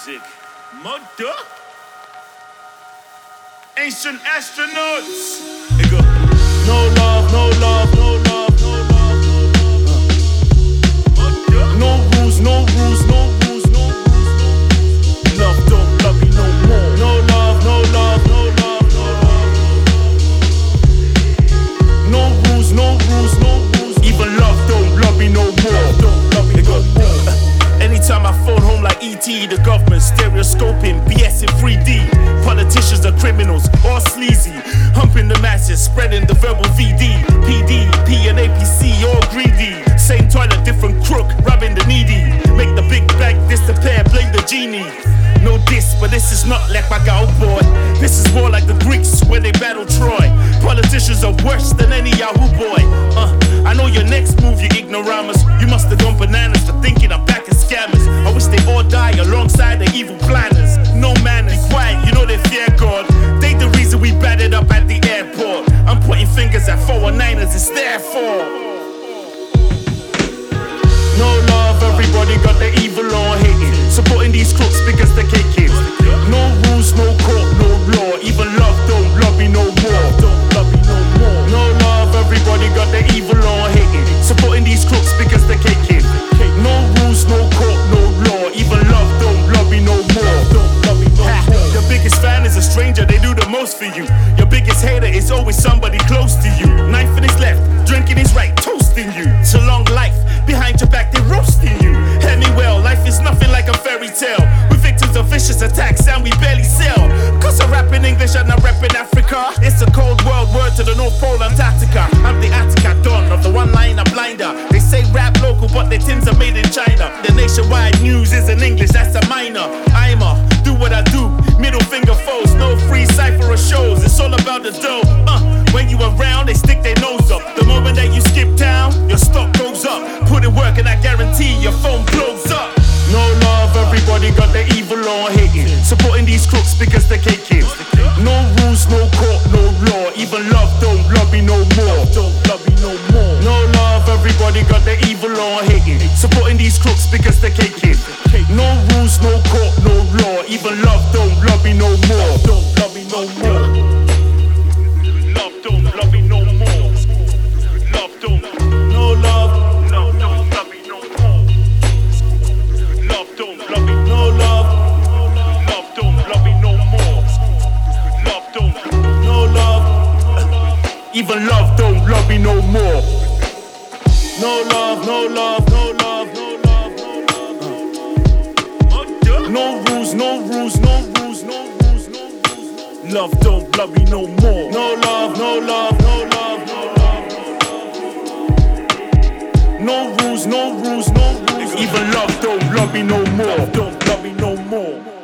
music. Mother. Ancient astronauts. They go. No love, no love, no love, no love, no love. No rules, no rules, no rules, no rules. Love don't love me no more. No love, no love, no love, no love. No rules, no rules, no rules. Even love don't love me no more. Don't love me no more. Anytime I phone home like E.T., the government stereoscoping, BS in 3D. Politicians are criminals, all sleazy. Humping the masses, spreading the verbal VD. PD, P and APC, all greedy. Same toilet, different crook, robbing the needy. Make the big bag disappear, blame the genie. No diss, but this is not like my gal boy. This is more like the Greeks when they battle Troy. Politicians are worse than any Yahoo boy. I know your next move, you ignoramus. You must have gone bananas for thinking I'm back as scammers. I wish they all die alongside the evil planners. No manners, be quiet, you know they fear God. They the reason we batted up at the airport. I'm pointing fingers at 419ers, it's their fault. No love, everybody got the evil on hating. Supporting these crooks because they can't kids. No rules, no court, no law. Even love don't love me no more. Don't love me no more. No love, everybody got the evil on hating. Supporting these crooks because they can't kids. No rules, no court, no law. Even love don't love me no more. Don't love me no more. Your biggest fan is a stranger, they do the most for you. Your biggest hater is always somebody close to you. Knife in his left, drinking his right, toasting you. It's a long life, behind your back they roasting you. Hear me well, life is nothing like a fairy tale. We're victims of vicious attacks and we barely sell. Cause I'm rapping English and I'm rapping Africa. It's a cold world, word to the North Pole, Antarctica. I'm the Attica Don of the one-liner blinder. They say rap local but their tins are made in China. The nationwide news is in English, that's a minor. I'm a do what I do, middle finger foes. No free cipher or shows, it's all about the dough. When you around, they stick their nose up. The moment that you skip town, your stock goes up. Put in work and I guarantee your phone blows up. No love, everybody got the evil on hating. Supporting these crooks because they can't kids. No rules, no court, no law. Even love don't love me no more. Don't love me no more. No love, everybody got the evil on hating. Supporting these crooks because they can't kids. No rules, no court, no law. Even love don't love me no more. Don't love me no more. Love don't love me no more. Love don't. No love. Love don't love me no more. Love don't love me. No love. Love don't love me no more. Love don't. No love. Even love don't love me no more. No love, no love, no love, no love, no love. No rules, no rules, no rules, no rules, no rules. Love don't love me no more. No love, no love, no love, no love, no love. No rules, no rules, no rules. Even love don't love me no more. Don't love me no more.